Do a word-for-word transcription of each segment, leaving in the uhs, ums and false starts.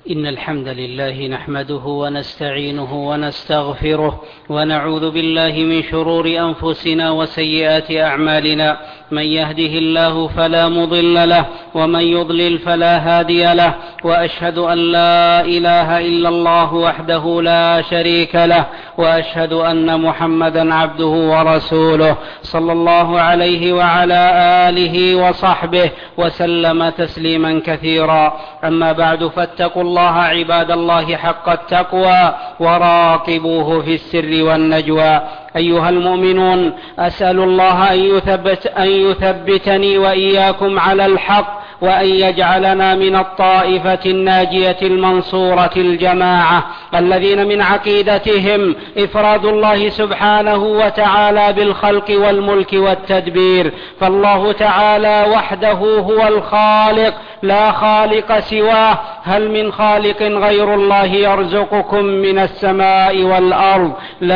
إن الحمد لله نحمده ونستعينه ونستغفره ونعوذ بالله من شرور أنفسنا وسيئات أعمالنا. من يهده الله فلا مضل له ومن يضلل فلا هادي له، وأشهد أن لا إله إلا الله وحده لا شريك له، وأشهد أن محمدا عبده ورسوله صلى الله عليه وعلى آله وصحبه وسلم تسليما كثيرا. أما بعد، فاتقوا الله عباد الله حق التقوى وراقبوه في السر والنجوى. أيها المؤمنون، أسأل الله أن يثبت أن يثبتني وإياكم على الحق، وأن يجعلنا من الطائفة الناجية المنصورة الجماعة الذين من عقيدتهم إفراد الله سبحانه وتعالى بالخلق والملك والتدبير. فالله تعالى وحده هو الخالق، لا خالق سواه. هل من خالق غير الله يرزقكم من السماء والأرض؟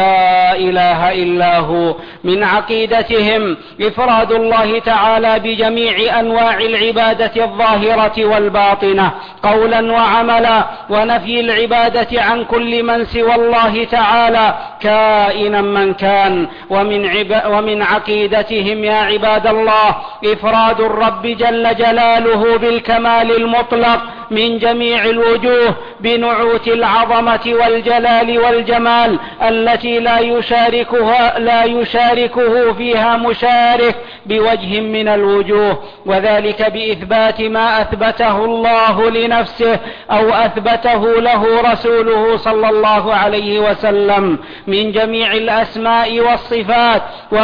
لا إله إلا هو. من عقيدتهم إفراد الله تعالى بجميع أنواع العبادة الظاهرة والباطنة قولا وعملا، ونفي العبادة عن كل من سوى الله تعالى كائنا من كان. ومن, عب... ومن عقيدتهم يا عباد الله إفراد الرب جل جلاله بالكمال المطلق من جميع الوجوه بنعوت العظمة والجلال والجمال التي لا يشاركها لا يشاركه فيها مشارك بوجه من الوجوه، وذلك بإثبات ما أثبته الله لنفسه أو أثبته له رسوله صلى الله عليه وسلم من جميع الأسماء والصفات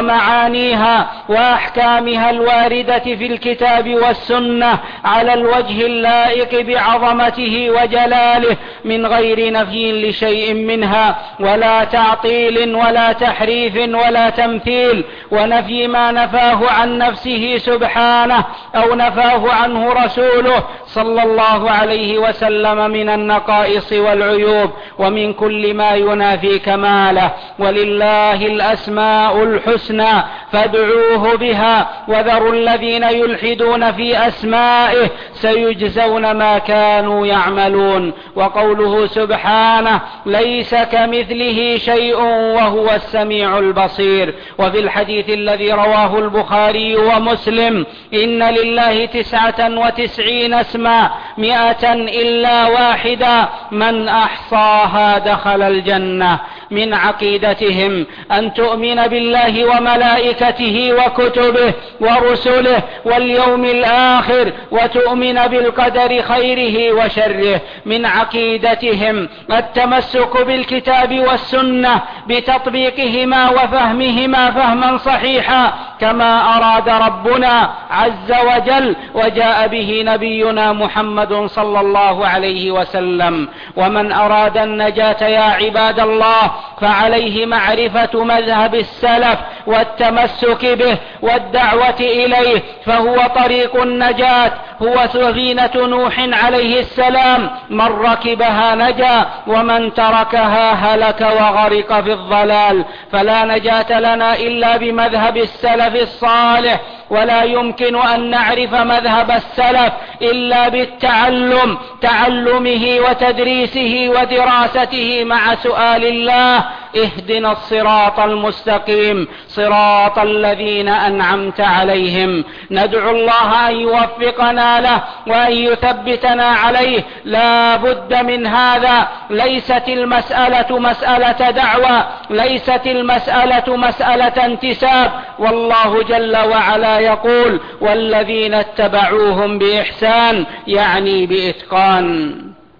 ومعانيها وأحكامها الواردة في الكتاب والسنة على الوجه اللائق بعظمته وجلاله من غير نفي لشيء منها ولا تعطيل ولا تحريف ولا تمثيل، ونفي ما نفاه عن نفسه سبحانه أو نفاه عنه رسوله صلى الله عليه وسلم من النقائص والعيوب ومن كل ما ينافي كماله. ولله الأسماء الحسنى فادعوه بها وذروا الذين يلحدون في أسمائه سيجزون ما كانوا يعملون. وقوله سبحانه ليس كمثله شيء وهو السميع البصير. وفي الحديث الذي رواه البخاري ومسلم إن لله تسعة وتسعين اسما مئة إلا واحدا من أحصاها دخل الجنة. من عقيدتهم أن تؤمن بالله وملائكته وكتبه ورسله واليوم الآخر وتؤمن بالقدر خيره وشره. من عقيدتهم التمسك بالكتاب والسنة بتطبيقهما وفهمهما فهما صحيحا كما أراد ربنا عز وجل وجاء به نبينا محمد صلى الله عليه وسلم. ومن أراد النجاة يا عباد الله فعليه معرفة مذهب السلف والتمسك به والدعوة إليه، فهو طريق النجاة، هو سفينة نوح عليه السلام، من ركبها نجا ومن تركها هلك وغرق في الضلال. فلا نجاة لنا إلا بمذهب السلف الصالح، ولا يمكن أن نعرف مذهب السلف إلا بالتعلم تعلمه وتدريسه ودراسته مع سؤال الله اهدنا الصراط المستقيم صراط الذين أنعمت عليهم. ندعو الله أن يوفقنا له وأن يثبتنا عليه. لا بد من هذا. ليست المسألة مسألة دعوة، ليست المسألة مسألة انتساب. والله جل وعلا يقول والذين اتبعوهم بإحسان يعني بإتقان.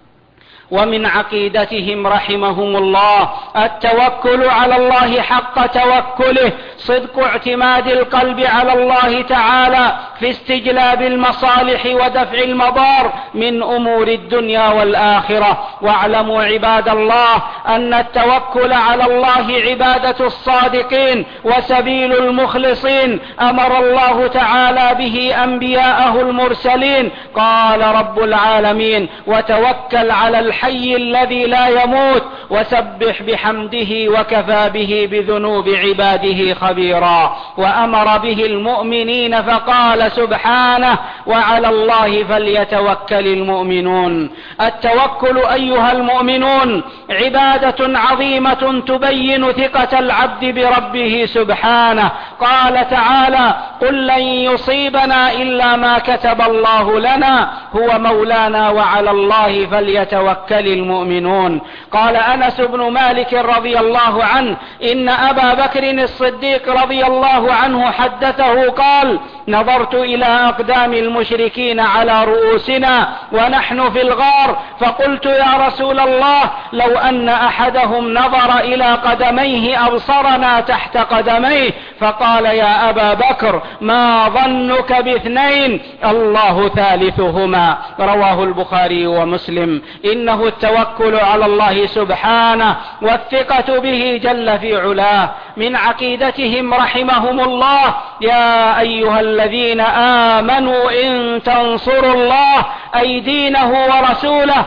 ومن عقيدتهم رحمهم الله التوكل على الله حق توكله، صدق اعتماد القلب على الله تعالى في استجلاب المصالح ودفع المضار من أمور الدنيا والآخرة. واعلموا عباد الله أن التوكل على الله عبادة الصادقين وسبيل المخلصين، أمر الله تعالى به أنبياءه المرسلين. قال رب العالمين وتوكل على الحق الحي الذي لا يموت وسبح بحمده وكفى به بذنوب عباده خبيرا. وأمر به المؤمنين فقال سبحانه وعلى الله فليتوكل المؤمنون. التوكل أيها المؤمنون عبادة عظيمة تبين ثقة العبد بربه سبحانه. قال تعالى قل لن يصيبنا إلا ما كتب الله لنا هو مولانا وعلى الله فليتوكل المؤمنون. قال أنس بن مالك رضي الله عنه إن أبا بكر الصديق رضي الله عنه حدثه قال نظرت إلى أقدام المشركين على رؤوسنا ونحن في الغار فقلت يا رسول الله لو أن أحدهم نظر إلى قدميه أبصرنا تحت قدميه. فقال يا أبا بكر ما ظنك باثنين الله ثالثهما. رواه البخاري ومسلم. إنه التوكل على الله سبحانه والثقة به جل في علاه. من عقيدتهم رحمهم الله يا أيها الذين آمنوا إن تنصروا الله أي دينه ورسوله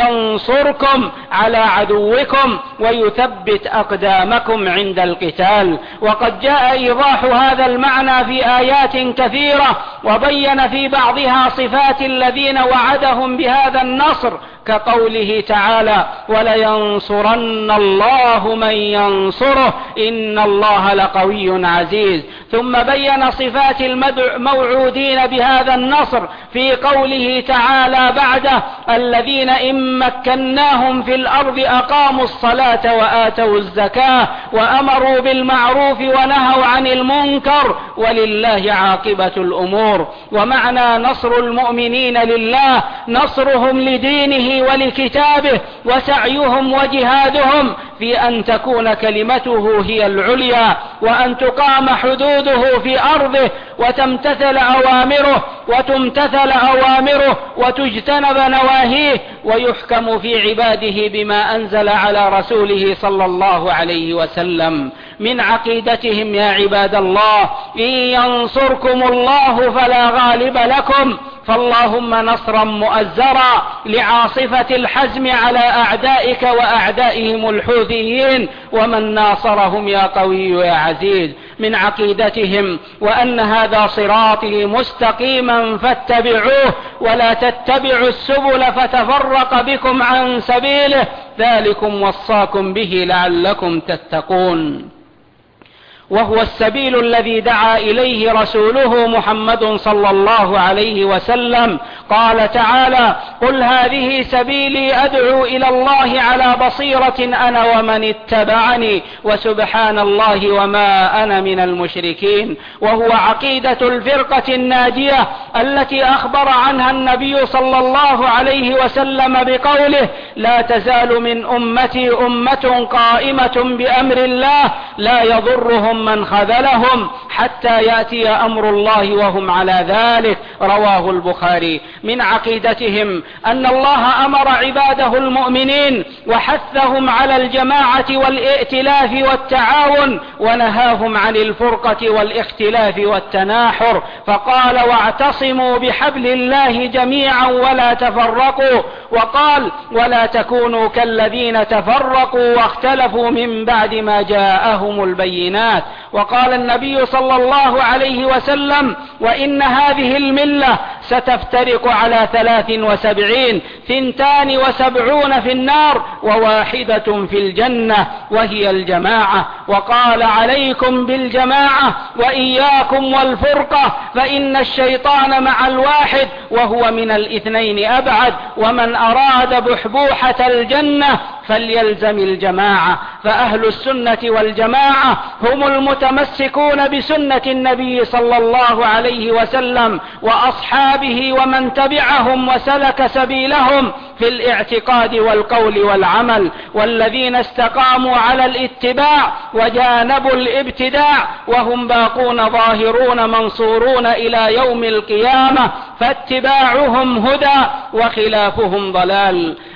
ينصركم على عدوكم ويثبت أقدامكم عند القتال. وقد جاء إيضاح هذا المعنى في آيات كثيرة وبين في بعضها صفات الذين وعدهم بهذا النصر كقوله تعالى ولينصرن الله من ينصره إن الله لقوي عزيز. ثم بين صفات الموعودين بهذا النصر في قوله تعالى بعده الذين إن مكناهم في الأرض أقاموا الصلاة وآتوا الزكاة وأمروا بالمعروف ونهوا عن المنكر ولله عاقبة الأمور. ومعنى نصر المؤمنين لله نصرهم لدينه ولكتابه وسعيهم وجهادهم في أن تكون كلمته هي العليا وأن تقام حدوده في أرضه وتمتثل أوامره وتمتثل أوامره وتجتنب نواهيه ويحكم في عباده بما أنزل على رسوله صلى الله عليه وسلم. من عقيدتهم يا عباد الله إن ينصركم الله فلا غالب لكم فاللهم نصرا مؤزرا لعاصفة الحزم على أعدائك وأعدائهم الحوثيين ومن ناصرهم يا قوي يا عزيز. من عقيدتهم وأن هذا صراطي مستقيما فاتبعوه ولا تتبعوا السبل فتفرق بكم عن سبيله ذلكم وصاكم به لعلكم تتقون. وهو السبيل الذي دعا إليه رسوله محمد صلى الله عليه وسلم. قال تعالى قل هذه سبيلي أدعو إلى الله على بصيرة أنا ومن اتبعني وسبحان الله وما أنا من المشركين. وهو عقيدة الفرقة الناجية التي أخبر عنها النبي صلى الله عليه وسلم بقوله لا تزال من أمتي أمة قائمة بأمر الله لا يضرهم من خذلهم حتى يأتي أمر الله وهم على ذلك. رواه البخاري. من عقيدتهم أن الله أمر عباده المؤمنين وحثهم على الجماعة والائتلاف والتعاون ونهاهم عن الفرقة والاختلاف والتناحر فقال واعتصموا بحبل الله جميعا ولا تفرقوا. وقال ولا تكونوا كالذين تفرقوا واختلفوا من بعد ما جاءهم البينات. وقال النبي صلى الله عليه وسلم وإن هذه الملة ستفترق على ثلاث وسبعين ثنتان وسبعون في النار وواحدة في الجنة وهي الجماعة. وقال عليكم بالجماعة وإياكم والفرقة فإن الشيطان مع الواحد وهو من الاثنين أبعد ومن أراد بحبوحة الجنة فليلزم الجماعة. فأهل السنة والجماعة هم المتمسكون بسنة النبي صلى الله عليه وسلم وأصحابه ومن تبعهم وسلك سبيلهم في الاعتقاد والقول والعمل والذين استقاموا على الاتباع وجانبوا الابتداع وهم باقون ظاهرون منصورون إلى يوم القيامة فاتباعهم هدى وخلافهم ضلال.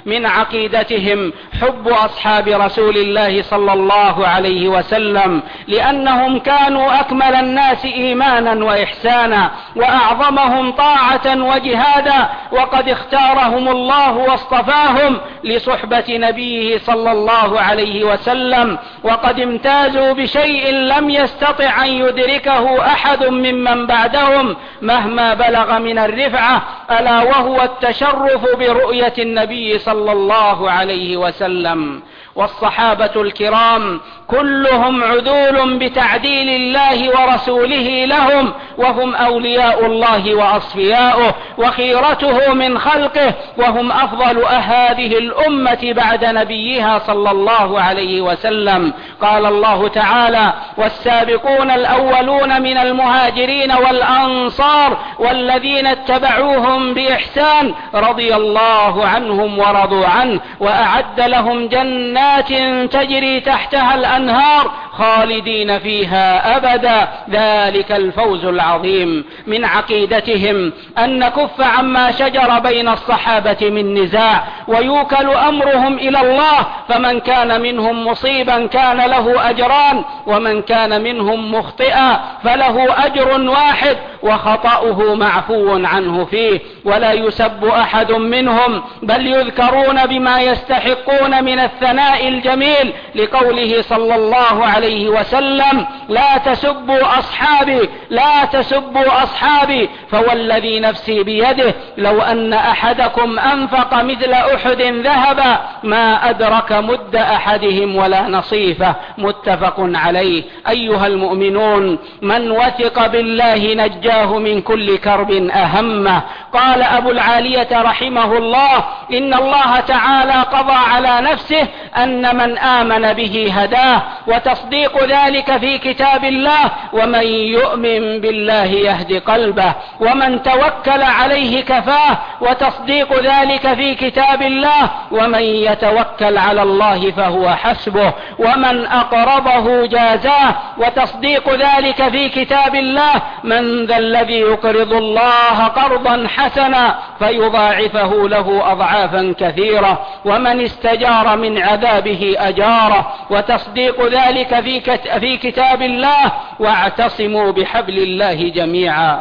من عقيدتهم حب أصحاب رسول الله صلى الله عليه وسلم، لأنهم كانوا أكمل الناس إيمانا وإحسانا وأعظمهم طاعة وجهادا، وقد اختارهم الله واصطفاهم لصحبة نبيه صلى الله عليه وسلم، وقد امتازوا بشيء لم يستطع أن يدركه أحد ممن بعدهم مهما بلغ من الرفعة، ألا وهو التشرف برؤية النبي صلى الله عليه وسلم. والصحابة الكرام كلهم عدول بتعديل الله ورسوله لهم، وهم أولياء الله وأصفياؤه وخيرته من خلقه، وهم أفضل هذه الأمة بعد نبيها صلى الله عليه وسلم. قال الله تعالى: والسابقون الأولون من المهاجرين والأنصار والذين اتبعوهم بإحسان رضي الله عنهم ورضوا عنه وأعد لهم جنات تجري تحتها الأنهار خالدين فيها أبدا، ذلك الفوز العظيم. من عقيدتهم أن نكف عما شجر بين الصحابة من نزاع، ويوكل أمرهم إلى الله، فمن كان منهم مصيبا كان له أجران، ومن كان منهم مخطئا فله أجر واحد وخطأه معفو عنه فيه، ولا يسب أحد منهم، بل يذكرون بما يستحقون من الثناء الجميل، لقوله صلى الله عليه وسلم: لا تسبوا أصحابي لا تسبوا أصحابي فوالذي نفسي بيده لو أن أحدكم أنفق مثل أحد ذهبا ما أدرك مد أحدهم ولا نصيفه، متفق عليه. أيها المؤمنون، من وثق بالله نجاه من كل كرب أهمه. قال أبو العالية رحمه الله: إن الله تعالى قضى على نفسه أن من آمن به هداه، وتصديق ذلك في كتاب الله: ومن يؤمن بالله يهد قلبه، ومن توكل عليه كفاه، وتصديق ذلك في كتاب الله: ومن يتوكل على الله فهو حسبه، ومن أقرضه جازاه، وتصديق ذلك في كتاب الله: من ذا الذي يقرض الله قرضا حسنا فيضاعفه له أضعافا كثيرة، ومن استجار من عذابه أجاره، وتصديق ذلك في كتاب الله: واعتصموا بحبل الله جميعا،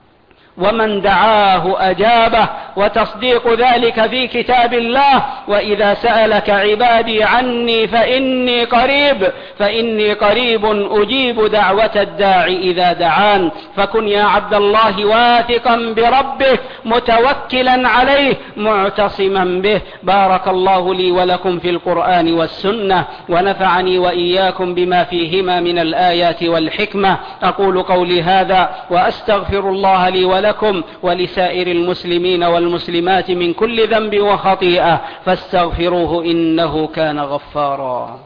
ومن دعاه أجابه، وتصديق ذلك في كتاب الله: وإذا سألك عبادي عني فإني قريب فإني قريب أجيب دعوة الداعي إذا دعان. فكن يا عبد الله واثقا بربه متوكلا عليه معتصما به. بارك الله لي ولكم في القرآن والسنة، ونفعني وإياكم بما فيهما من الآيات والحكمة. أقول قولي هذا وأستغفر الله لي ولكم لكم ولسائر المسلمين والمسلمات من كل ذنب وخطيئة، فاستغفروه إنه كان غفارا.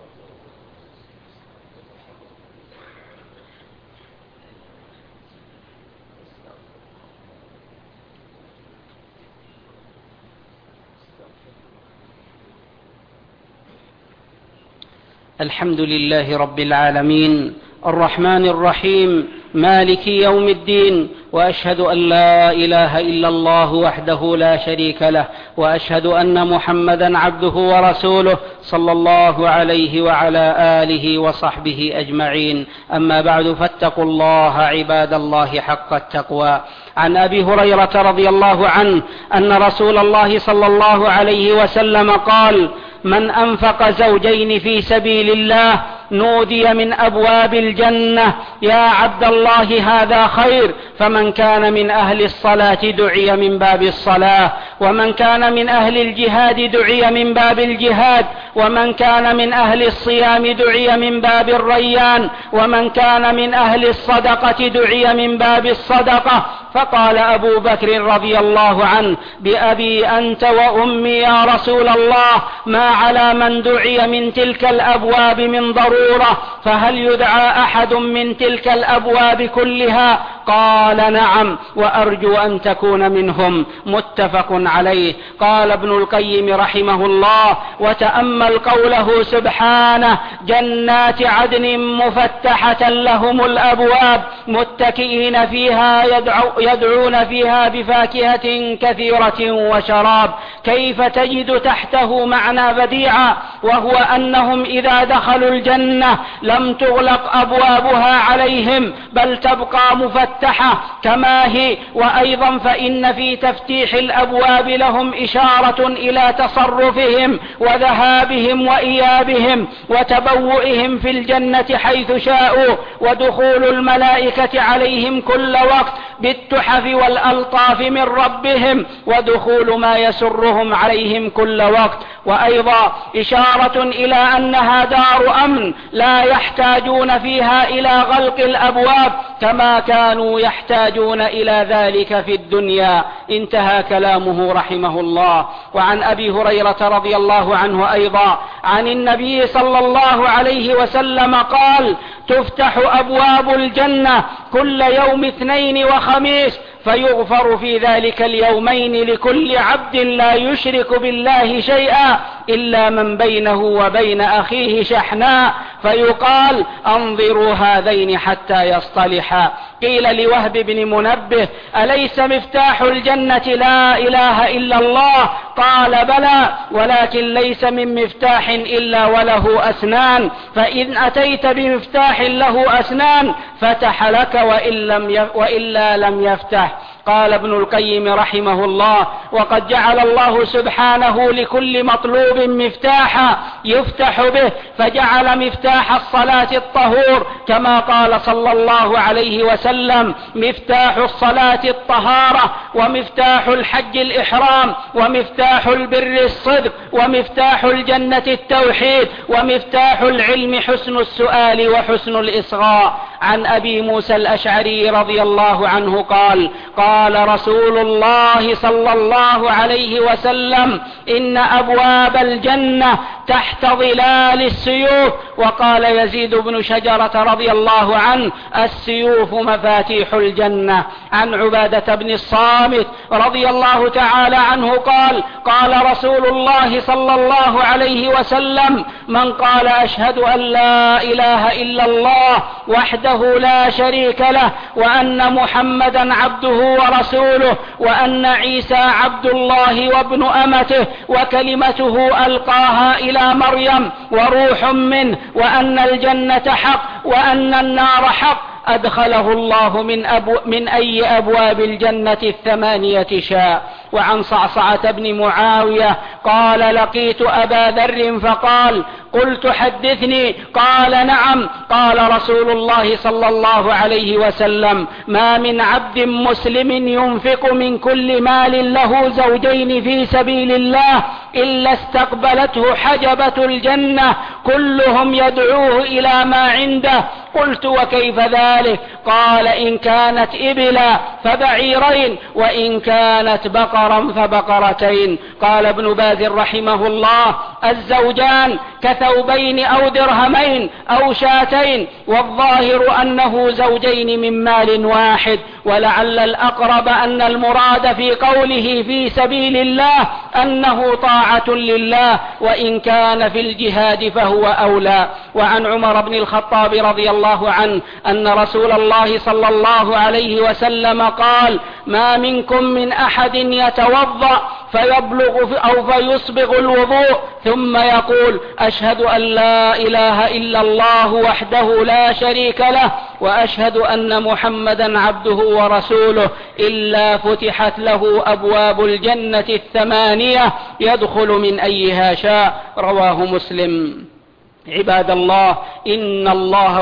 الحمد لله رب العالمين، الرحمن الرحيم، مالك يوم الدين، وأشهد أن لا إله إلا الله وحده لا شريك له، وأشهد أن محمدا عبده ورسوله صلى الله عليه وعلى آله وصحبه أجمعين. أما بعد، فاتقوا الله عباد الله حق التقوى. عن أبي هريرة رضي الله عنه أن رسول الله صلى الله عليه وسلم قال: من أنفق زوجين في سبيل الله نودي من أبواب الجنة: يا عبد الله هذا خير. فمن كان من أهل الصلاة دعي من باب الصلاة، ومن كان من أهل الجهاد دعي من باب الجهاد، ومن كان من أهل الصيام دعي من باب الريان، ومن كان من أهل الصدقة دعي من باب الصدقة. فقال أبو بكر رضي الله عنه: بأبي أنت وأمي يا رسول الله، ما على من دعي من تلك الأبواب من ضرورة، فهل يدعى أحد من تلك الأبواب كلها؟ قال: نعم، وأرجو أن تكون منهم. متفق عليه. قال ابن القيم رحمه الله: وتأمل قوله سبحانه: جنات عدن مفتحة لهم الأبواب متكئين فيها يدعو يدعون فيها بفاكهة كثيرة وشراب. كيف تجد تحته معنى بديعا، وهو أنهم إذا دخلوا الجنة لم تغلق أبوابها عليهم بل تبقى مفتحة كما هي. وأيضا فإن في تفتيح الأبواب لهم إشارة إلى تصرفهم وذهابهم وإيابهم وتبوئهم في الجنة حيث شاءوا، ودخول الملائكة عليهم كل وقت بالتحف والألطاف من ربهم، ودخول ما يسرهم عليهم كل وقت. وأيضا إشارة إلى أنها دار أمن لا يحتاجون فيها إلى غلق الأبواب كما كانوا يحتاجون إلى ذلك في الدنيا. انتهى كلامه رحمه الله. وعن أبي هريرة رضي الله عنه أيضا عن النبي صلى الله عليه وسلم قال: تفتح أبواب الجنة كل يوم اثنين وخميس، فيغفر في ذلك اليومين لكل عبد لا يشرك بالله شيئا إلا من بينه وبين أخيه شحناء، فيقال: أنظروا هذين حتى يصطلحا. قيل لوهب بن منبه: أليس مفتاح الجنة لا إله إلا الله؟ قال: بلى، ولكن ليس من مفتاح إلا وله أسنان، فإن أتيت بمفتاح له أسنان فتح لك، وإن لم يف... وإلا لم يفتح. قال ابن القيم رحمه الله: وقد جعل الله سبحانه لكل مطلوب مفتاحا يفتح به، فجعل مفتاح الصلاة الطهور كما قال صلى الله عليه وسلم: مفتاح الصلاة الطهارة، ومفتاح الحج الإحرام، ومفتاح البر الصدق، ومفتاح الجنة التوحيد، ومفتاح العلم حسن السؤال وحسن الإصغاء. عن أبي موسى الأشعري رضي الله عنه قال: قال رسول الله صلى الله عليه وسلم: إن أبواب الجنة تحت ظلال السيوف. وقال يزيد بن شجرة رضي الله عنه: السيوف مفاتيح الجنة. عن عبادة بن الصامت رضي الله تعالى عنه قال: قال رسول الله صلى الله عليه وسلم: من قال أشهد أن لا إله إلا الله وحده لا شريك له، وأن محمدا عبده ورسوله، وأن عيسى عبد الله وابن أمته وكلمته ألقاها إلى مريم وروح منه، وأن الجنة حق وأن النار حق، أدخله الله من, أبو من أي أبواب الجنة الثمانية شاء. وعن صعصعة بن معاوية قال: لقيت أبا ذر فقال: قلت حدثني. قال: نعم. قال رسول الله صلى الله عليه وسلم: ما من عبد مسلم ينفق من كل مال له زوجين في سبيل الله إلا استقبلته حجبة الجنة، كلهم يدعوه إلى ما عنده. قلت: وكيف ذلك؟ قال: إن كانت إبلا فبعيرين، وإن كانت بقرا فبقرتين. قال ابن باز رحمه الله: الزوجان كثوبين أو درهمين أو شاتين، والظاهر أنه زوجين من مال واحد، ولعل الأقرب أن المراد في قوله في سبيل الله أنه طاعة لله، وإن كان في الجهاد فهو أولى. وعن عمر بن الخطاب رضي الله عنه أن رسول الله صلى الله عليه وسلم قال: ما منكم من أحد يتوضأ فيبلغ أو فيسبغ الوضوء ثم يقول: أشهد أن لا إله إلا الله وحده لا شريك له، وأشهد أن محمدا عبده ورسوله، إلا فتحت له أبواب الجنة الثمانية يدخل من أيها شاء. رواه مسلم. عباد الله، إن الله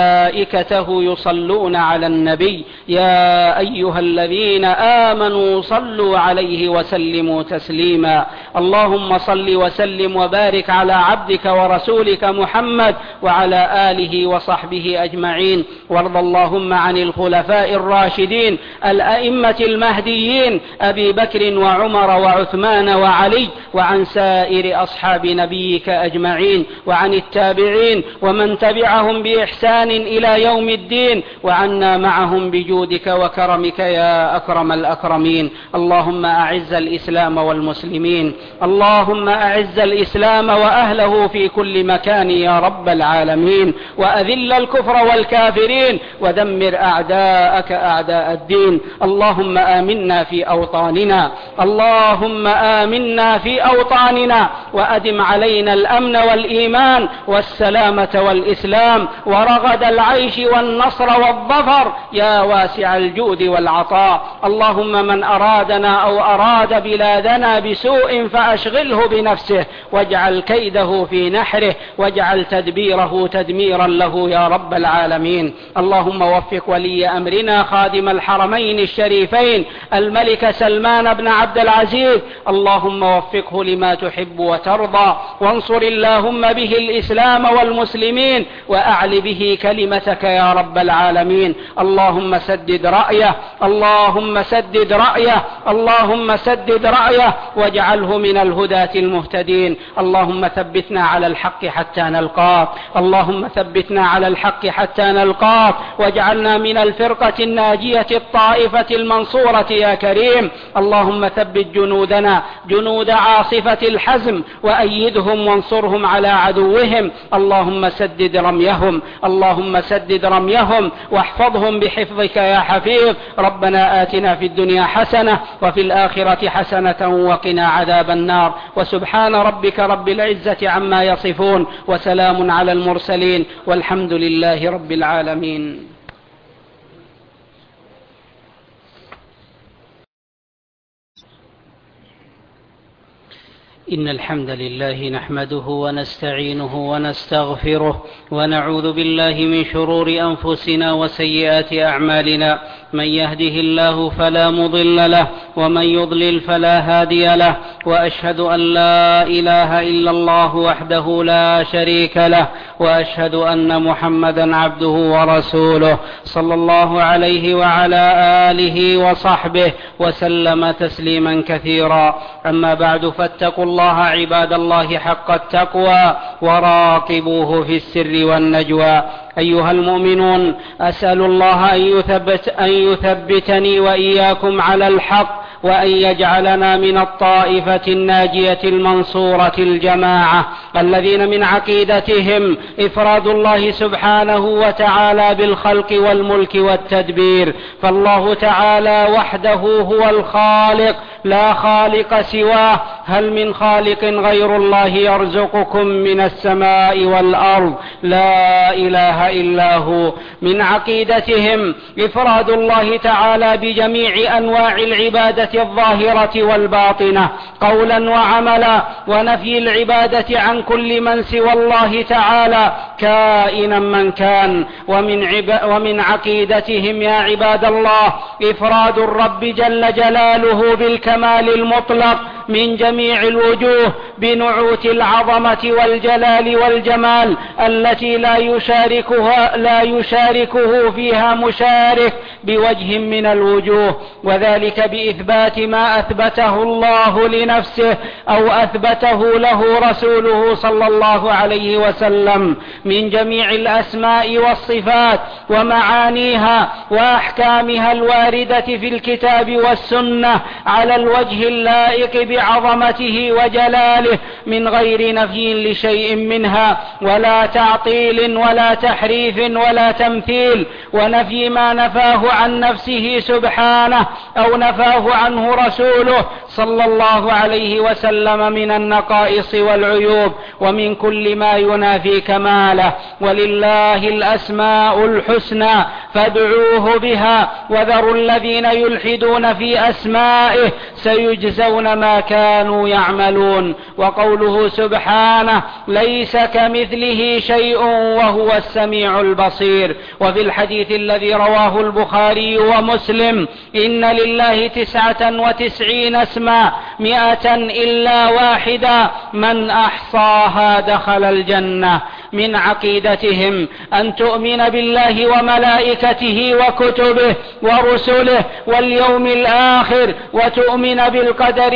وملائكته يصلون على النبي، يا أيها الذين آمنوا صلوا عليه وسلموا تسليما. اللهم صل وسلم وبارك على عبدك ورسولك محمد وعلى آله وصحبه أجمعين. وارض اللهم عن الخلفاء الراشدين الأئمة المهديين أبي بكر وعمر وعثمان وعلي، وعن سائر أصحاب نبيك أجمعين، وعن التابعين ومن تبعهم بإحسان إلى يوم الدين، وعنا معهم بجودك وكرمك يا أكرم الأكرمين. اللهم أعز الإسلام والمسلمين، اللهم أعز الإسلام وأهله في كل مكان يا رب العالمين، وأذل الكفر والكافرين، ودمر أعداءك أعداء الدين. اللهم آمنا في أوطاننا، اللهم آمنا في أوطاننا، وأدم علينا الأمن والإيمان والسلامة والإسلام ورغد العيش والنصر والظفر يا واسع الجود والعطاء. اللهم من أرادنا أو أراد بلادنا بسوء فأشغله بنفسه، واجعل كيده في نحره، واجعل تدبيره تدميرا له يا رب العالمين. اللهم وفق ولي أمرنا خادم الحرمين الشريفين الملك سلمان بن عبد العزيز، اللهم وفقه لما تحب وترضى، وانصر اللهم به الإسلام والمسلمين، وأعل به كلمتك يا رب العالمين. اللهم سدد رأيه، اللهم سدد رأيه، اللهم سدد رأيه، واجعله من الهداة المهتدين. اللهم ثبتنا على الحق حتى نلقاك، اللهم ثبتنا على الحق حتى نلقاك، واجعلنا من الفرقة الناجية الطائفة المنصورة يا كريم. اللهم ثبت جنودنا جنود عاصفة الحزم، وأيدهم وانصرهم على عدوهم. اللهم سدد رميهم، اللهم سدد رميهم، واحفظهم بحفظك يا حفيظ. ربنا آتنا في الدنيا حسنة وفي الآخرة حسنة وقنا عذاب النار. وسبحان ربك رب العزة عما يصفون، وسلام على المرسلين، والحمد لله رب العالمين. إن الحمد لله نحمده ونستعينه ونستغفره، ونعوذ بالله من شرور أنفسنا وسيئات أعمالنا. من يهده الله فلا مضل له، ومن يضلل فلا هادي له، وأشهد أن لا إله إلا الله وحده لا شريك له، وأشهد أن محمدا عبده ورسوله صلى الله عليه وعلى آله وصحبه وسلم تسليما كثيرا. أما بعد، فاتقوا الله عباد الله حق التقوى، وراقبوه في السر والنجوى. أيها المؤمنون، أسأل الله أن يثبت أن يثبتني وإياكم على الحق، وأن يجعلنا من الطائفة الناجية المنصورة الجماعة الذين من عقيدتهم إفراد الله سبحانه وتعالى بالخلق والملك والتدبير. فالله تعالى وحده هو الخالق، لا خالق سواه. هل من خالق غير الله يرزقكم من السماء والأرض؟ لا إله إلا هو. من عقيدتهم إفراد الله تعالى بجميع أنواع العبادة الظاهرة والباطنة قولا وعملا، ونفي العبادة عن كل من سوى الله تعالى كائنا من كان. ومن, عب... ومن عقيدتهم يا عباد الله إفراد الرب جل جلاله بالكمال المطلق من جميع الوجوه، بنعوت العظمة والجلال والجمال التي لا يشاركها لا يشاركه فيها مشارك بوجه من الوجوه، وذلك بإثبات ما أثبته الله لنفسه أو أثبته له رسوله صلى الله عليه وسلم من جميع الأسماء والصفات ومعانيها وأحكامها الواردة في الكتاب والسنة على الوجه اللائق بعظمته وجلاله، من غير نفي لشيء منها، ولا تعطيل ولا تحريف ولا تمثيل، ونفي ما نفاه عن نفسه سبحانه أو نفاه عنه رسوله صلى الله عليه وسلم من النقائص والعيوب، ومن كل ما ينافي كماله. ولله الأسماء الحسنى فادعوه بها، وذروا الذين يلحدون في أسمائه سيجزون ما كانوا يعملون. وقوله سبحانه ليس كمثله شيء وهو السميع البصير. وفي الحديث الذي رواه البخاري ومسلم إن لله تسعة وتسعين اسما مئة إلا واحدا من أحصاها دخل الجنة. من عقيدتهم أن تؤمن بالله وملائكته وكتبه ورسله واليوم الآخر، وتؤمن بالقدر خيره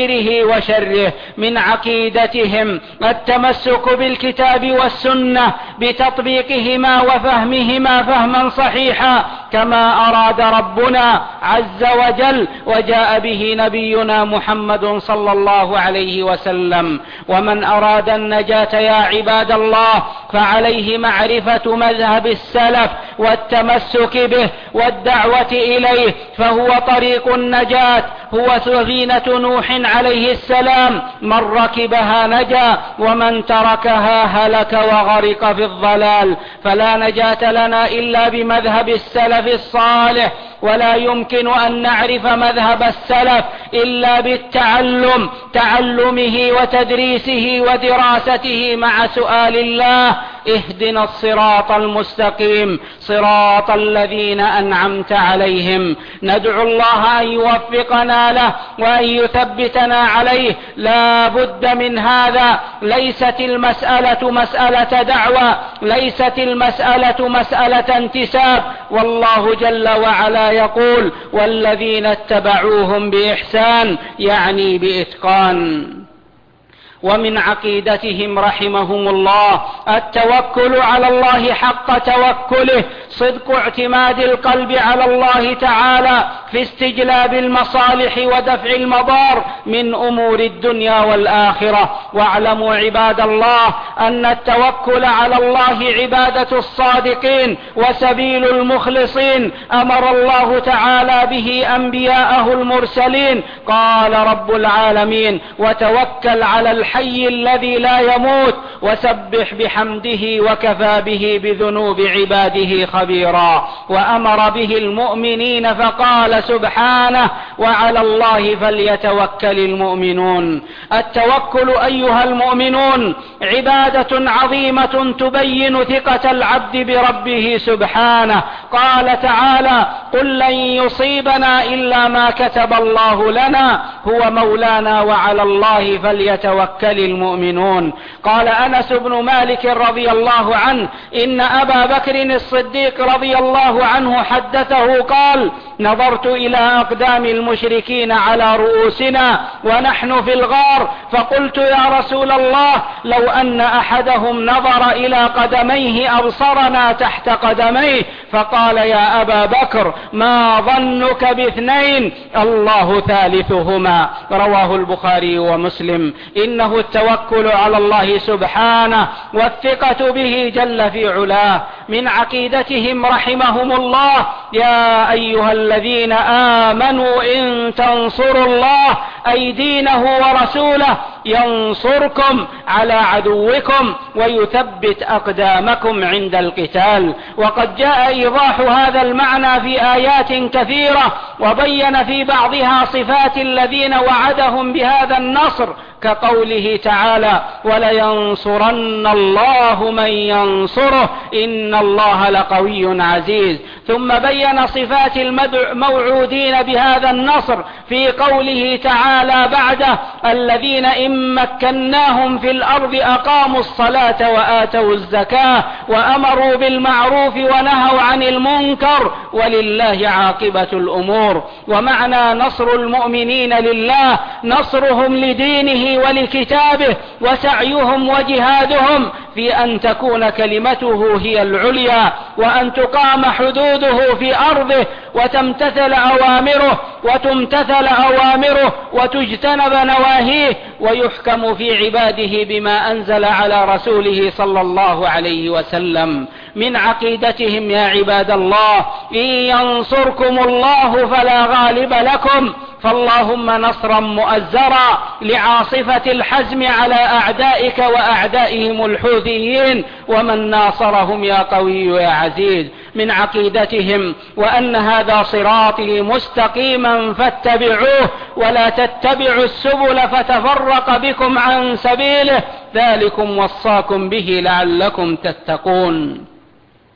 خيره وشره. من عقيدتهم التمسك بالكتاب والسنة بتطبيقهما وفهمهما فهما صحيحا كما أراد ربنا عز وجل وجاء به نبينا محمد صلى الله عليه وسلم. ومن أراد النجاة يا عباد الله فعليه معرفة مذهب السلف والتمسك به والدعوة إليه، فهو طريق النجاة، هو سفينة نوح عليه السلام، من ركبها نجا ومن تركها هلك وغرق في الضلال. فلا نجاة لنا إلا بمذهب السلف الصالح، ولا يمكن أن نعرف مذهب السلف إلا بالتعلم، تعلمه وتدريسه ودراسته مع سؤال الله: اهدنا الصراط المستقيم صراط الذين أنعمت عليهم. ندعو الله أن يوفقنا له وأن يثبتنا عليه. لا بد من هذا. ليست المسألة مسألة دعوة، ليست المسألة مسألة انتساب. والله جل وعلا يقول: والذين اتبعوهم بإحسان، يعني بإتقان. ومن عقيدتهم رحمهم الله التوكل على الله حق توكله، صدق اعتماد القلب على الله تعالى في استجلاب المصالح ودفع المضار من أمور الدنيا والآخرة. واعلموا عباد الله أن التوكل على الله عبادة الصادقين وسبيل المخلصين، أمر الله تعالى به أنبياءه المرسلين. قال رب العالمين: وتوكل على الحي الذي لا يموت وسبح بحمده وكفى به بذنوب عباده خبيرا. وأمر به المؤمنين فقال سبحانه: وعلى الله فليتوكل المؤمنون. التوكل أيها المؤمنون عبادة عظيمة تبين ثقة العبد بربه سبحانه. قال تعالى: قل لن يصيبنا إلا ما كتب الله لنا هو مولانا وعلى الله فليتوكل المؤمنون. قال أنس بن مالك رضي الله عنه: إن أبا بكر الصديق رضي الله عنه حدثه قال: نظرت إلى أقدام المشركين على رؤوسنا ونحن في الغار، فقلت: يا رسول الله، لو أن أحدهم نظر إلى قدميه أبصرنا تحت قدميه. فقال: يا أبا بكر، ما ظنك باثنين الله ثالثهما. رواه البخاري ومسلم. إنه التوكل على الله سبحانه والثقة به جل في علاه. من عقيدتهم رحمهم الله: يا أيها الذين آمنوا إن تنصروا الله أي دينه ورسوله ينصركم على عدوكم ويثبت أقدامكم عند القتال. وقد جاء إيضاح هذا المعنى في آيات كثيرة، وبين في بعضها صفات الذين وعدهم بهذا النصر، كقوله تعالى: ولينصرن الله من ينصره إن الله لقوي عزيز. ثم بين صفات الموعودين بهذا النصر في قوله تعالى بعده: الذين إن مكناهم في الأرض أقاموا الصلاة وآتوا الزكاة وأمروا بالمعروف ونهوا عن المنكر ولله عاقبة الأمور. ومعنى نصر المؤمنين لله نصرهم لدينه ولكتابه، وسعيهم وجهادهم في أن تكون كلمته هي العليا، وأن تقام حدوده في أرضه وتمتثل أوامره وتمتثل أوامره وتجتنب نواهيه، ويحكم في عباده بما أنزل على رسوله صلى الله عليه وسلم. من عقيدتهم يا عباد الله: إن ينصركم الله فلا غالب لكم، فاللهم نصرا مؤزرا لعاصفة الحزم على أعدائك وأعدائهم الحوثيين، ومن ناصرهم يا قوي يا عزيز. من عقيدتهم: وأن هذا صراطي مستقيما فاتبعوه ولا تتبعوا السبل فتفرق بكم عن سبيله، ذلكم وصاكم به لعلكم تتقون.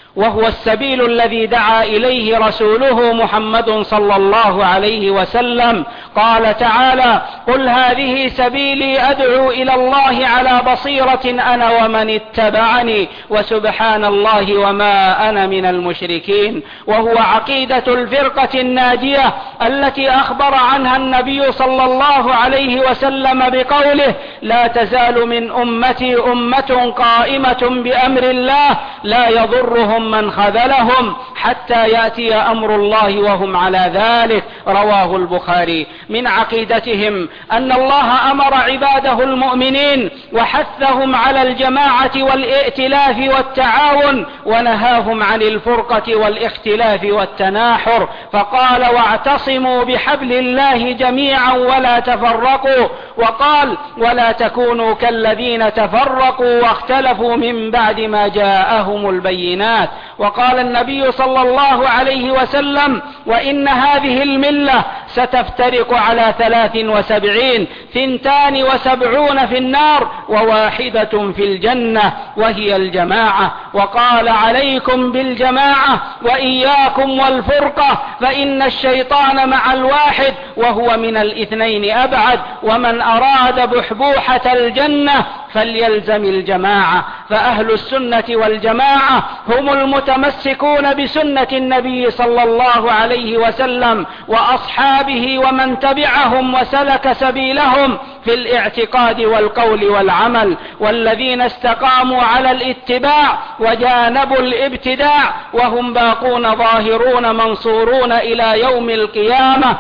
وهو السبيل الذي دعا إليه رسوله محمد صلى الله عليه وسلم. قال تعالى: قل هذه سبيلي أدعو إلى الله على بصيرة أنا ومن اتبعني وسبحان الله وما أنا من المشركين. وهو عقيدة الفرقة الناجية التي أخبر عنها النبي صلى الله عليه وسلم بقوله: لا تزال من أمتي أمة قائمة بأمر الله لا يضرهم من خذلهم حتى يأتي أمر الله وهم على ذلك. رواه البخاري. من عقيدتهم أن الله أمر عباده المؤمنين وحثهم على الجماعة والائتلاف والتعاون، ونهاهم عن الفرقة والاختلاف والتناحر، فقال: واعتصموا بحبل الله جميعا ولا تفرقوا. وقال: ولا تكونوا كالذين تفرقوا واختلفوا من بعد ما جاءهم البينات. وقال النبي صلى الله عليه وسلم: وإن هذه الملة ستفترق على ثلاث وسبعين، ثنتان وسبعون في النار وواحدة في الجنة، وهي الجماعة. وقال: عليكم بالجماعة وإياكم والفرقة، فإن الشيطان مع الواحد وهو من الاثنين أبعد، ومن أراد بحبوحة الجنة فليلزم الجماعة. فأهل السنة والجماعة هم المتمسكون بسنة النبي صلى الله عليه وسلم وأصحابه ومن تبعهم وسلك سبيلهم في الاعتقاد والقول والعمل، والذين استقاموا على الاتباع وجانبوا الابتداع، وهم باقون ظاهرون منصورون إلى يوم القيامة،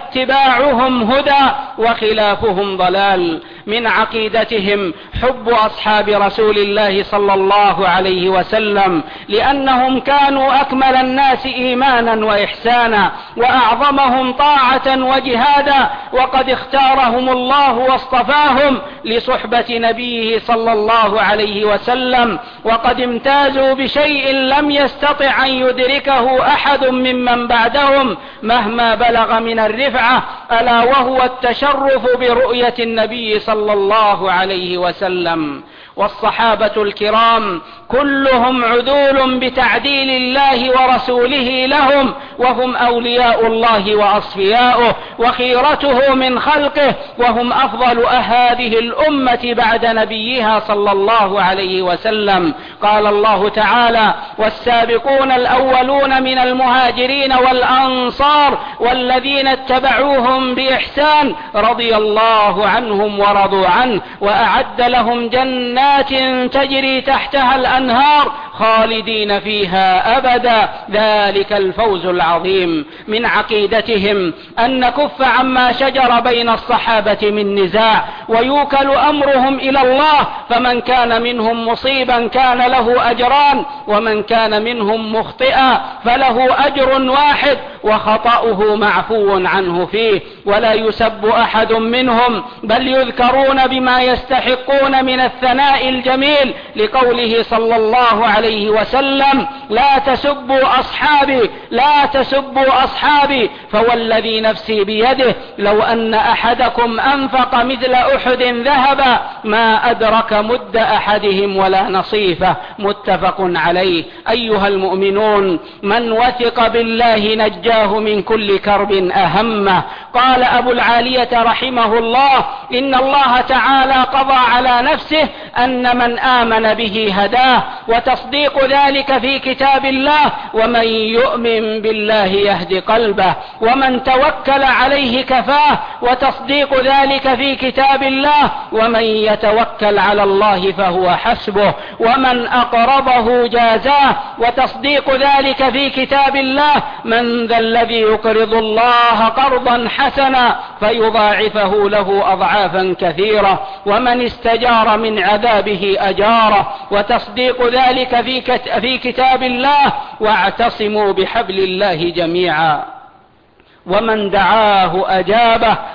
فاتباعهم هدى وخلافهم ضلال. من عقيدتهم حب أصحاب رسول الله صلى الله عليه وسلم، لأنهم كانوا أكمل الناس إيمانا وإحسانا وأعظمهم طاعة وجهادا، وقد اختارهم الله واصطفاهم لصحبة نبيه صلى الله عليه وسلم، وقد امتازوا بشيء لم يستطع أن يدركه أحد ممن بعدهم مهما بلغ من الرفعة، ألا وهو التشرف برؤية النبي صلى الله عليه وسلم. والصحابة الكرام كلهم عدول بتعديل الله ورسوله لهم، وهم أولياء الله وأصفياؤه وخيرته من خلقه، وهم أفضل هذه الأمة بعد نبيها صلى الله عليه وسلم. قال الله تعالى: والسابقون الأولون من المهاجرين والأنصار والذين اتبعوهم بإحسان رضي الله عنهم ورضوا عنه وأعد لهم جنات تجري تحتها الأنهار خالدين فيها أبدا، ذلك الفوز العظيم. من عقيدتهم أن نكف عما شجر بين الصحابة من نزاع، ويوكل أمرهم إلى الله، فمن كان منهم مصيبا كان له أجران، ومن كان منهم مخطئا فله أجر واحد وخطأه معفو عنه فيه، ولا يسب أحد منهم، بل يذكرون بما يستحقون من الثناء الجميل، لقوله صلى الله عليه وسلم: لا تسبوا أصحابي لا تسبوا أصحابي فوالذي نفسي بيده لو أن أحدكم أنفق مثل أحد ذهبا ما أدرك مد أحدهم ولا نصيفه، متفق عليه. أيها المؤمنون، من وثق بالله نجاه من كل كرب أهمه. قال أبو العالية رحمه الله: إن الله تعالى قضى على نفسه أن من آمن به هداه، وتصديق ذلك في كتاب الله: ومن يؤمن بالله يهد قلبه، ومن توكل عليه كفاه، وتصديق ذلك في كتاب الله: ومن يتوكل على الله فهو حسبه، ومن أقرضه جازاه، وتصديق ذلك في كتاب الله: من ذا الذي يقرض الله قرضا حسنا فيضاعفه له أضعافا كثيرة، ومن استجار من عذابه أجاره، وتصديق ذلك في في كتاب الله: واعتصموا بحبل الله جميعا، ومن دعاه أجابه،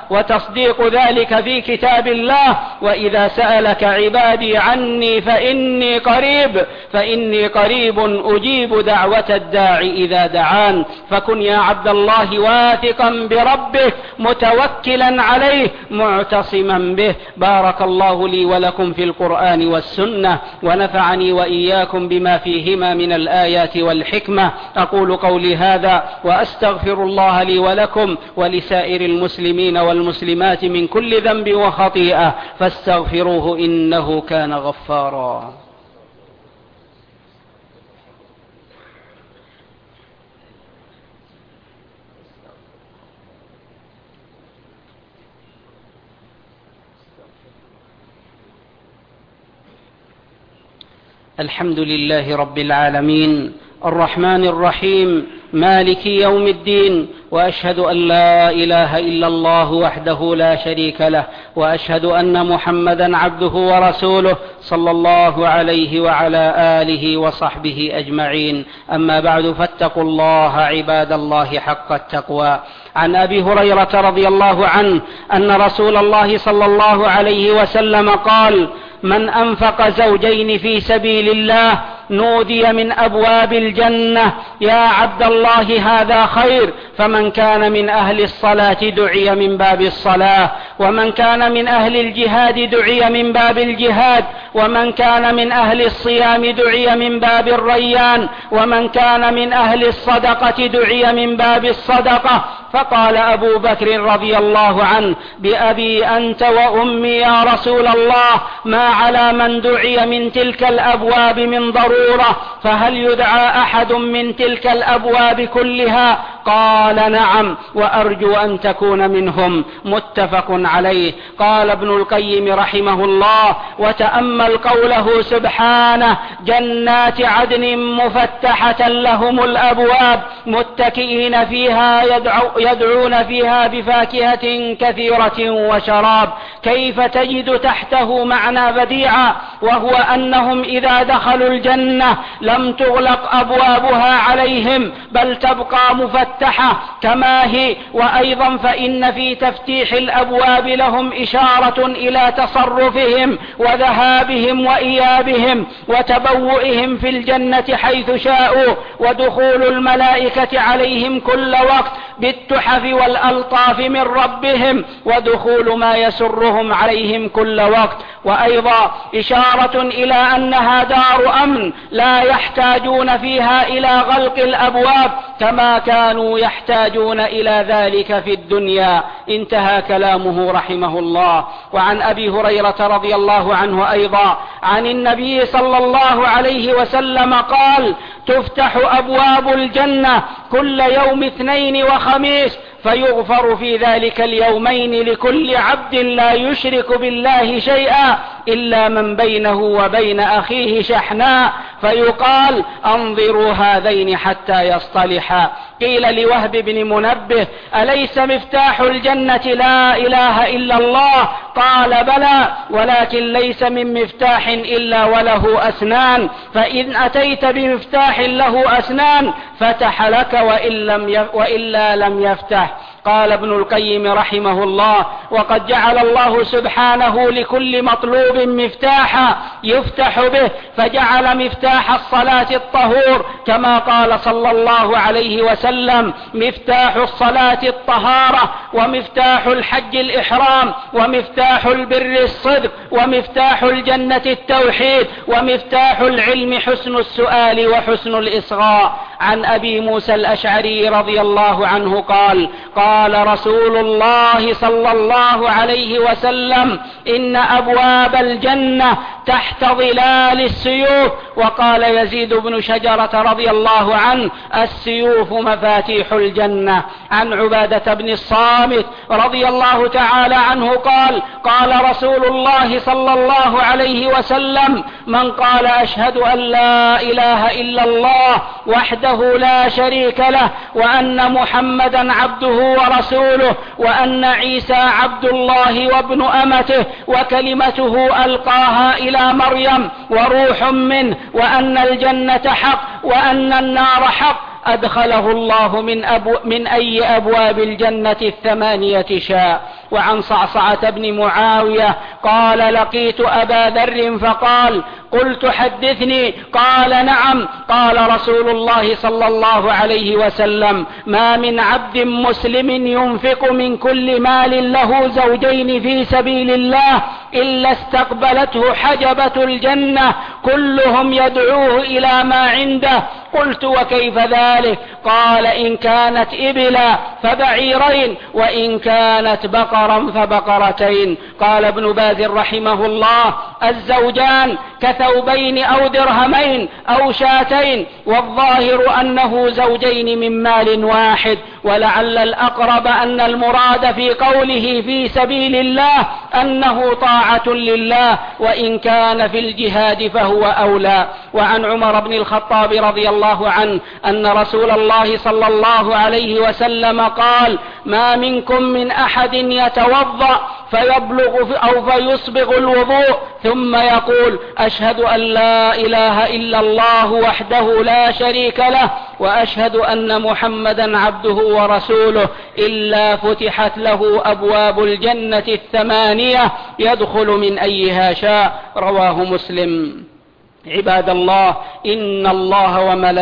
وتصديق ذلك في كتاب الله. وإذا سألك عبادي عني فإني قريب فإني قريب أجيب دعوة الداع إذا دعان. فكن يا عبد الله واثقا بربه متوكلا عليه معتصما به. بارك الله لي ولكم في القرآن والسنة، ونفعني وإياكم بما فيهما من الآيات والحكمة. أقول قولي هذا وأستغفر الله لي ولكم ولسائر المسلمين والمسلمات من كل ذنب وخطيئة، فاستغفروه إنه كان غفارا. الحمد لله رب العالمين الرحمن الرحيم مالك يوم الدين، وأشهد أن لا إله إلا الله وحده لا شريك له، وأشهد أن محمدا عبده ورسوله صلى الله عليه وعلى آله وصحبه أجمعين. أما بعد، فاتقوا الله عباد الله حق التقوى. عن أبي هريرة رضي الله عنه أن رسول الله صلى الله عليه وسلم قال: من أنفق زوجين في سبيل الله نودي من أبواب الجنة: يا عبد الله هذا خير. فمن كان من أهل الصلاة دعي من باب الصلاة، ومن كان من أهل الجهاد دعي من باب الجهاد، ومن كان من أهل الصيام دعي من باب الريان، ومن كان من أهل الصدقة دعي من باب الصدقة. فقال أبو بكر رضي الله عنه: بأبي أنت وأمي يا رسول الله، ما على من دعي من تلك الأبواب من ضرورة، فهل يدعى أحد من تلك الأبواب كلها؟ قال: نعم، وأرجو أن تكون منهم. متفق عليه. قال ابن القيم رحمه الله: وتأمل قوله سبحانه: جنات عدن مفتحة لهم الأبواب متكئين فيها يدعو يدعون فيها بفاكهة كثيرة وشراب. كيف تجد تحته معنى بديعا، وهو أنهم إذا دخلوا الجنة لم تغلق أبوابها عليهم، بل تبقى مفتحة كما هي. وأيضا فإن في تفتيح الأبواب لهم إشارة إلى تصرفهم وذهابهم وإيابهم وتبوئهم في الجنة حيث شاءوا، ودخول الملائكة عليهم كل وقت بالتحف والألطاف من ربهم، ودخول ما يسرهم عليهم كل وقت. وأيضا إشارة إلى أنها دار أمن لا يحتاجون فيها إلى غلق الأبواب كما كانوا يحتاجون إلى ذلك في الدنيا. انتهى كلامه رحمه الله. وعن أبي هريرة رضي الله عنه أيضا عن النبي صلى الله عليه وسلم قال: تفتح أبواب الجنة كل يوم اثنين وخميس، فيغفر في ذلك اليومين لكل عبد لا يشرك بالله شيئا إلا من بينه وبين أخيه شحناء، فيقال: انظروا هذين حتى يصطلحا. قيل لوهب بن منبه: أليس مفتاح الجنة لا إله إلا الله؟ قال: بلى، ولكن ليس من مفتاح إلا وله أسنان، فإن أتيت بمفتاح له أسنان فتح لك، وإن لم يف... وإلا لم يفتح. قال ابن القيم رحمه الله: وقد جعل الله سبحانه لكل مطلوب مفتاحا يفتح به، فجعل مفتاح الصلاة الطهور كما قال صلى الله عليه وسلم: مفتاح الصلاة الطهارة، ومفتاح الحج الإحرام، ومفتاح البر الصدق، ومفتاح الجنة التوحيد، ومفتاح العلم حسن السؤال وحسن الإصغاء. عن أبي موسى الأشعري رضي الله عنه قال: قال رسول الله صلى الله عليه وسلم: إن أبواب الجنة تحت ظلال السيوف. وقال يزيد بن شجرة رضي الله عنه: السيوف مفاتيح الجنة. عن عبادة بن الصامت رضي الله تعالى عنه قال: قال رسول الله صلى الله عليه وسلم: من قال أشهد أن لا إله إلا الله وحده لا شريك له، وأن محمدا عبده ورسوله، وأن عيسى عبد الله وابن أمته وكلمته ألقاها إلى مريم وروح منه، وأن الجنة حق وأن النار حق، أدخله الله من, أبو من أي أبواب الجنة الثمانية شاء. وعن صعصعة بن معاوية قال: لقيت أبا ذر فقال: قلت حدثني. قال: نعم. قال رسول الله صلى الله عليه وسلم: ما من عبد مسلم ينفق من كل مال له زوجين في سبيل الله إلا استقبلته حجبة الجنة كلهم يدعوه إلى ما عنده. قلت: وكيف ذلك؟ قال: إن كانت إبلا فبعيرين، وإن كانت بقرا فبقرتين. قال ابن باز رحمه الله: الزوجان كثوبين أو درهمين أو شاتين، والظاهر أنه زوجين من مال واحد، ولعل الأقرب أن المراد في قوله في سبيل الله أنه طاعة لله، وإن كان في الجهاد فهو أولى. وعن عمر بن الخطاب رضي الله عنه أن رسول الله صلى الله عليه وسلم قال: ما منكم من أحد يتوضأ فيبلغ أو فيسبغ الوضوء ثم يقول: أشهد أن لا إله إلا الله وحده لا شريك له وأشهد أن محمدا عبده ورسوله إلا فتحت له أبواب الجنة الثمانية يدخل من أيها شاء. رواه مسلم. عباد الله، إن الله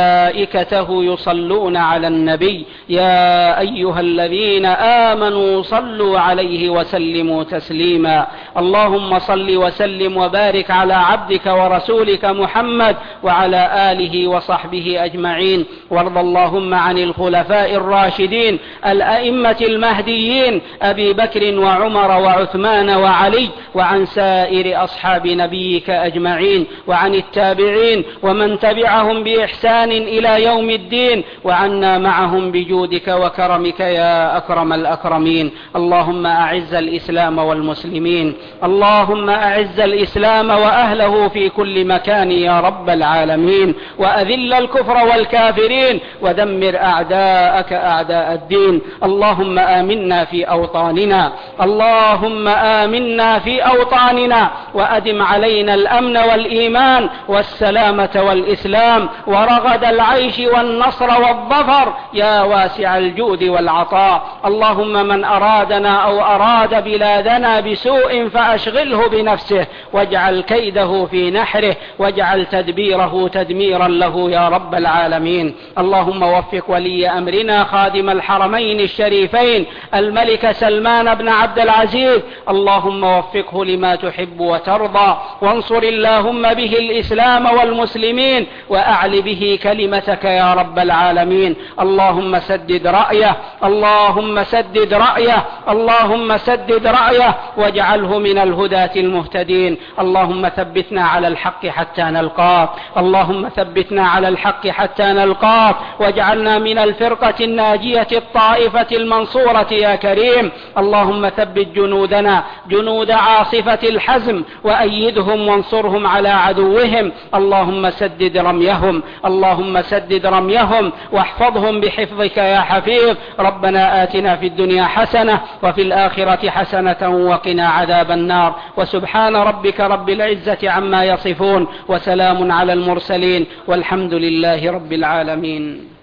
وملائكته يصلون على النبي، يا أيها الذين آمنوا صلوا عليه وسلموا تسليما. اللهم صل وسلم وبارك على عبدك ورسولك محمد وعلى آله وصحبه أجمعين. وارض اللهم عن الخلفاء الراشدين الأئمة المهديين أبي بكر وعمر وعثمان وعلي، وعن سائر أصحاب نبيك أجمعين، وعن التابعين ومن تبعهم بإحسان إلى يوم الدين، وعنا معهم بجودك وكرمك يا أكرم الأكرمين. اللهم أعز الإسلام والمسلمين، اللهم أعز الإسلام وأهله في كل مكان يا رب العالمين، وأذل الكفر والكافرين، ودمر أعداءك أعداء الدين. اللهم آمنا في أوطاننا، اللهم آمنا في أوطاننا، وأدم علينا الأمن والإيمان والسلامة والإسلام ورغد العيش والنصر والظفر يا واسع الجود والعطاء. اللهم من أرادنا أو أراد بلادنا بسوء فأشغله بنفسه، واجعل كيده في نحره، واجعل تدبيره تدميرا له يا رب العالمين. اللهم وفق ولي أمرنا خادم الحرمين الشريفين الملك سلمان بن عبد العزيز، اللهم وفقه لما تحب وترضى، وانصر اللهم به الإسلام والمسلمين، وأعل به كلمتك يا رب العالمين. اللهم سدد رأيه، اللهم سدد رأيه، اللهم سدد رأيه، واجعله من الهداة المهتدين. اللهم ثبتنا على الحق حتى نلقاك، اللهم ثبتنا على الحق حتى نلقاك، واجعلنا من الفرقة الناجية الطائفة المنصورة يا كريم. اللهم ثبت جنودنا جنود عاصفة الحزم، وأيدهم وانصرهم على عدوهم. اللهم سدد رميهم، اللهم سدد رميهم، واحفظهم بحفظك يا حفيظ. ربنا آتنا في الدنيا حسنة وفي الآخرة حسنة وقنا عذاب النار. وسبحان ربك رب العزة عما يصفون، وسلام على المرسلين، والحمد لله رب العالمين.